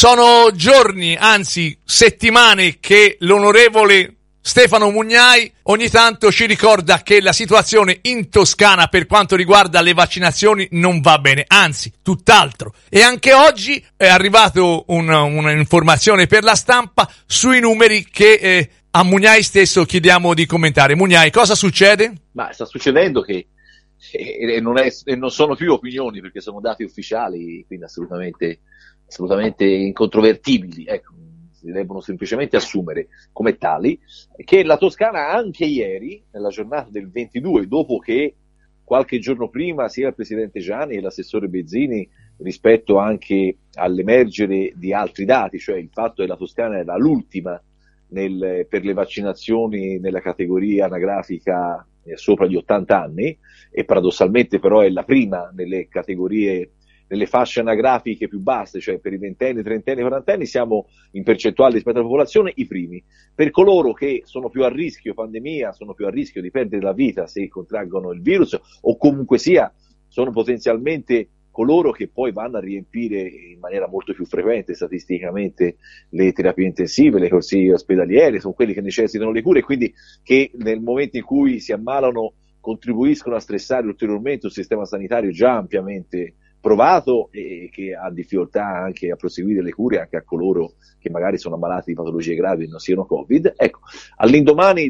Sono giorni, anzi settimane, che l'onorevole Stefano Mugnai ogni tanto ci ricorda che la situazione in Toscana per quanto riguarda le vaccinazioni non va bene, anzi tutt'altro. E anche oggi è arrivato un'informazione per la stampa sui numeri che a Mugnai stesso chiediamo di commentare. Mugnai, cosa succede? Ma sta succedendo che non sono più opinioni, perché sono dati ufficiali, quindi assolutamente incontrovertibili, ecco, si debbono semplicemente assumere come tali, che la Toscana anche ieri, nella giornata del 22, dopo che qualche giorno prima sia il presidente Gianni e l'assessore Bezzini, rispetto anche all'emergere di altri dati, cioè il fatto che la Toscana era l'ultima per le vaccinazioni nella categoria anagrafica sopra gli 80 anni, e paradossalmente però è la prima nelle categorie, nelle fasce anagrafiche più basse, cioè per i ventenni, trentenni, quarantenni siamo in percentuale rispetto alla popolazione i primi. Per coloro che sono più a rischio pandemia, sono più a rischio di perdere la vita se contraggono il virus, o comunque sia sono potenzialmente coloro che poi vanno a riempire in maniera molto più frequente statisticamente le terapie intensive, le corsie ospedaliere, sono quelli che necessitano le cure, quindi che nel momento in cui si ammalano contribuiscono a stressare ulteriormente un sistema sanitario già ampiamente provato e che ha difficoltà anche a proseguire le cure anche a coloro che magari sono ammalati di patologie gravi e non siano Covid. Ecco, all'indomani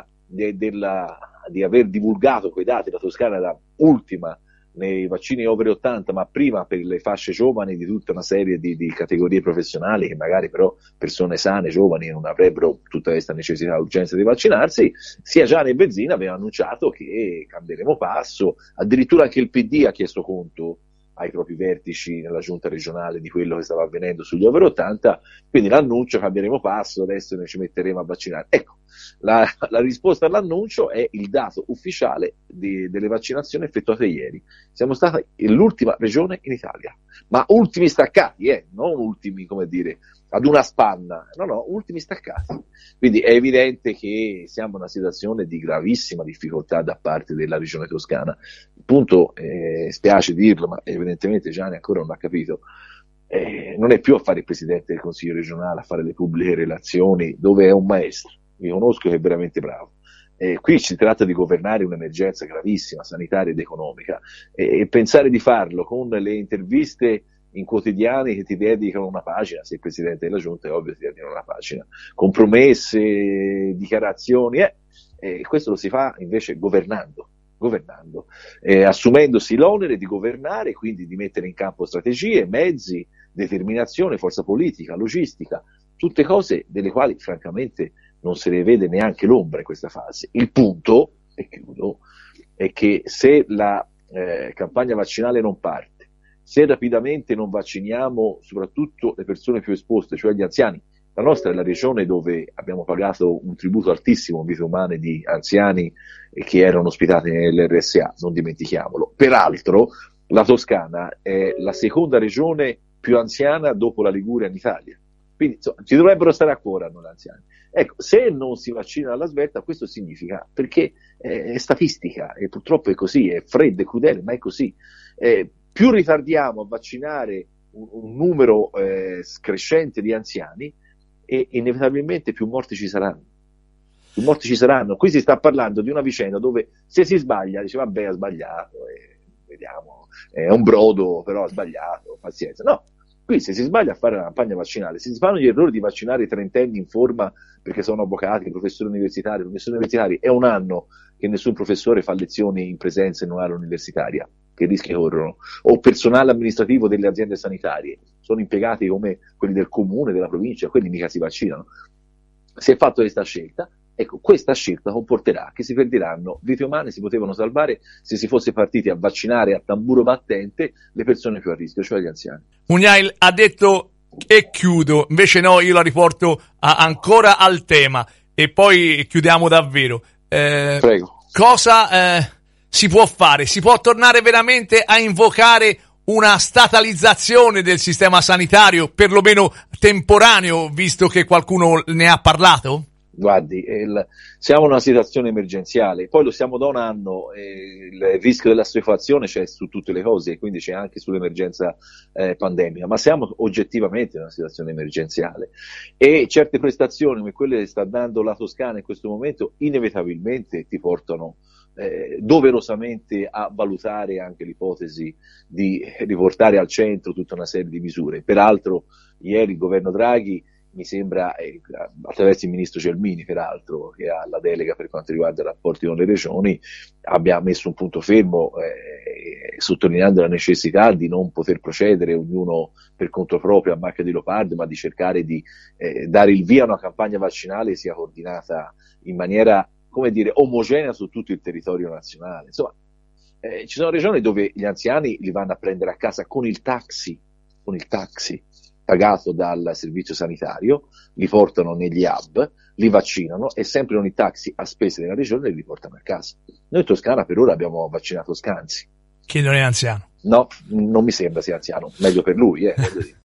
di aver divulgato quei dati, la Toscana era ultima nei vaccini over 80, ma prima per le fasce giovani di tutta una serie di categorie professionali che magari però persone sane, giovani, non avrebbero tutta questa necessità e urgenza di vaccinarsi, sia Gianni e Bezzini avevano annunciato che cambieremo passo, addirittura anche il PD ha chiesto conto ai propri vertici nella giunta regionale di quello che stava avvenendo sugli over 80, quindi l'annuncio cambieremo passo, adesso noi ci metteremo a vaccinare. Ecco, la risposta all'annuncio è il dato ufficiale delle vaccinazioni effettuate ieri. Siamo stati l'ultima regione in Italia, ma ultimi staccati, non ultimi, come dire, ad una spanna, no, ultimi staccati. Quindi è evidente che siamo in una situazione di gravissima difficoltà da parte della regione toscana. Il punto, spiace dirlo, ma evidentemente Gianni ancora non l'ha capito, non è più a fare il presidente del consiglio regionale, a fare le pubbliche relazioni, dove è un maestro, mi conosco che è veramente bravo. Qui si tratta di governare un'emergenza gravissima, sanitaria ed economica, e pensare di farlo con le interviste in quotidiani che ti dedicano una pagina, sei presidente della giunta è ovvio che ti dedicano una pagina, compromesse, dichiarazioni, questo lo si fa invece governando, assumendosi l'onere di governare, quindi di mettere in campo strategie, mezzi, determinazione, forza politica, logistica, tutte cose delle quali francamente non se ne vede neanche l'ombra in questa fase. Il punto, e chiudo, è che se la campagna vaccinale non parte, se rapidamente non vacciniamo soprattutto le persone più esposte, cioè gli anziani, la nostra è la regione dove abbiamo pagato un tributo altissimo in vite umane di anziani che erano ospitati nell'RSA, non dimentichiamolo. Peraltro la Toscana è la seconda regione più anziana dopo la Liguria in Italia, quindi insomma, ci dovrebbero stare a cuore a noi anziani. Ecco, se non si vaccina alla svelta, questo significa, perché è statistica e purtroppo è così, è fredda e crudele, ma è così. Più ritardiamo a vaccinare un numero crescente di anziani, e inevitabilmente più morti ci saranno. Qui si sta parlando di una vicenda dove se si sbaglia, dice vabbè ha sbagliato, vediamo, è un brodo, però ha sbagliato, pazienza. No, qui se si sbaglia a fare la campagna vaccinale, se si fanno gli errori di vaccinare i trentenni in forma perché sono avvocati, professori universitari, è un anno che nessun professore fa lezioni in presenza in un'aula universitaria, che rischi corrono, o personale amministrativo delle aziende sanitarie, sono impiegati come quelli del comune, della provincia, quelli mica si vaccinano. Si è fatto questa scelta, ecco, questa scelta comporterà che si perderanno vite umane, si potevano salvare se si fosse partiti a vaccinare a tamburo battente le persone più a rischio, cioè gli anziani. Mugnai ha detto e chiudo, invece no, io la riporto ancora al tema e poi chiudiamo davvero. Prego. Cosa si può fare? Si può tornare veramente a invocare una statalizzazione del sistema sanitario, perlomeno temporaneo, visto che qualcuno ne ha parlato? Guardi, siamo in una situazione emergenziale, poi lo siamo da un anno, il rischio della assuefazione c'è su tutte le cose, quindi c'è anche sull'emergenza pandemica, ma siamo oggettivamente in una situazione emergenziale e certe prestazioni come quelle che sta dando la Toscana in questo momento inevitabilmente ti portano doverosamente a valutare anche l'ipotesi di riportare al centro tutta una serie di misure. Peraltro ieri il governo Draghi, mi sembra, attraverso il ministro Gelmini peraltro, che ha la delega per quanto riguarda i rapporti con le regioni, abbia messo un punto fermo sottolineando la necessità di non poter procedere ognuno per conto proprio a macchia di leopardo, ma di cercare di dare il via a una campagna vaccinale che sia coordinata in maniera, come dire, omogenea su tutto il territorio nazionale. Insomma, ci sono regioni dove gli anziani li vanno a prendere a casa con il taxi pagato dal servizio sanitario, li portano negli hub, li vaccinano e sempre con i taxi a spese della regione li riportano a casa. Noi in Toscana per ora abbiamo vaccinato Scanzi. Che non è anziano. No, non mi sembra sia anziano, meglio per lui, voglio dire.